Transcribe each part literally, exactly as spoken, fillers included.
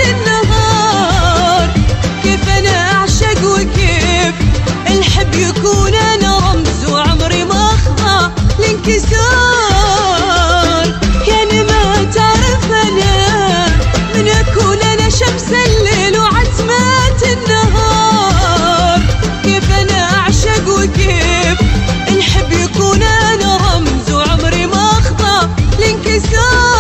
النهار. كيف أنا أعشق وكيف الحب يكون أنا رمز وعمري ما أخضع لانكسار. كان ما تعرف أنا من أكون أنا شمس الليل وعتمة النهار. كيف أنا أعشق وكيف الحب يكون أنا رمز وعمري ما أخضع لانكسار.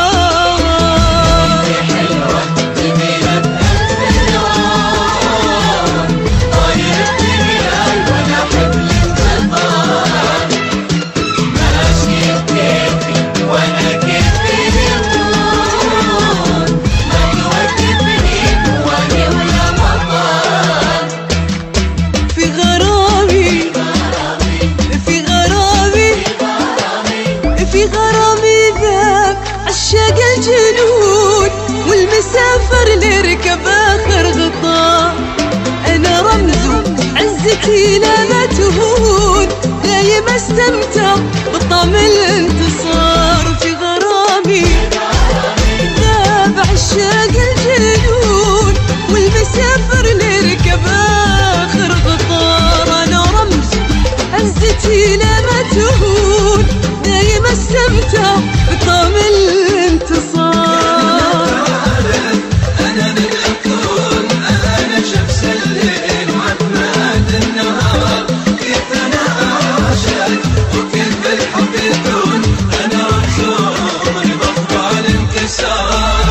في غرامي ذاك عشاق الجنون والمسافر اللي ركب آخر غطاء. أنا رمزه عزتي لا ما تهون دايم استمتع بطعم الانتصار. في غرامي ذاك عشاق الجنون والمسافر اللي ركب آخر غطاء. أنا رمزه عزتي لا ما تهون دايم استمتع بطعم الانتصار. أنا من أكون أنا شمس الليل وعتمة النهار. كيف أنا أعشق وكيف الحب يكون أنا رمزي بخضع الانكسار.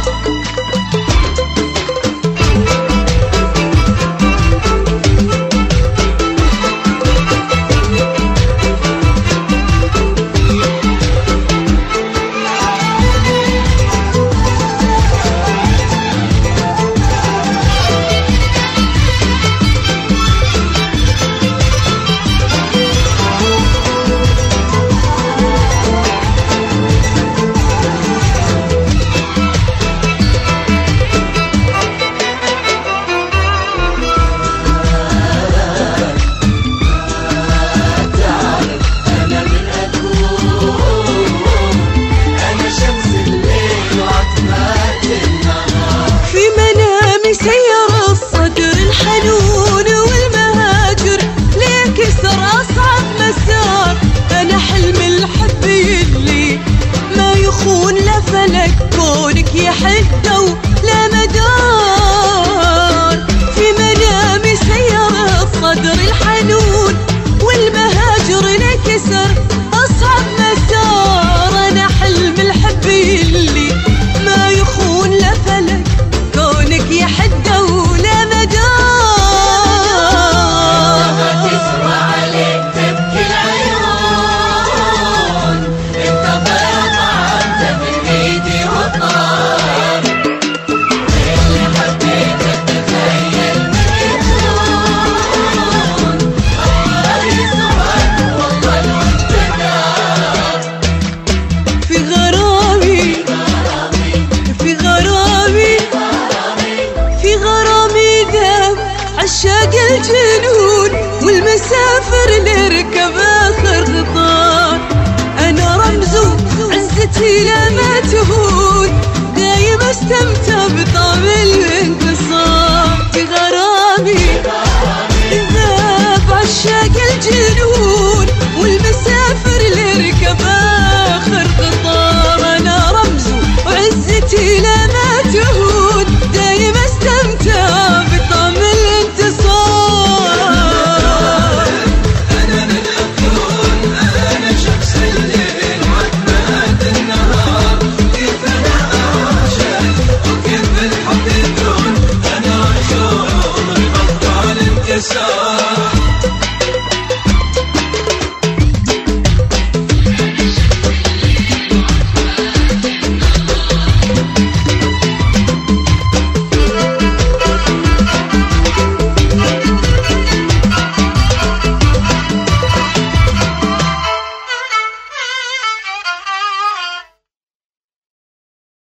سير الصدر الحنون والمهاجر ليه كسر أصعب مسار. أنا حلم الحب يلي ما يخون لا فلك كونك يحده لا مدار. في منامي سير الصدر الحنون والمهاجر ليه كسر أصعب مسار. أنا حلم الحب يلي ما يخون لا فلك كونك يحده ولا مدار. لما تسوى عليك تبكي العيون انت بيضة انت من ايدي وطار. اللي حبيتك تخيل من يكون الله يسوعك والله الوقت نار. في غرامي في غرامي في غرامي ذاب عشاق الجنون والمسافر اللي ركب آخر غطار. أنا رمزه عزتي لا ما تهون دايم استمتع بطعم الانتصار. في غرامي ذاب عشاق الجنون والمسافر اللي ركب آخر غطار. أنا رمزه وعزتي لا ما تهون دايم استمتع بطعم الانتصار. أنا من أكون أنا شمس الليل وعتمة النهار. كيف أنا أعشق وكيف الحب يكون أنا عمري بخضع الانكسار.